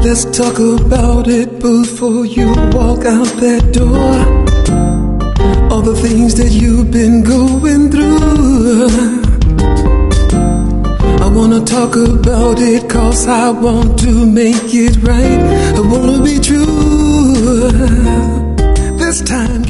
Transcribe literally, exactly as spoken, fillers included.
Let's talk about it before you walk out that door. All the things that you've been going through, I wanna talk about it, cause I want to make it right. I wanna be true. This time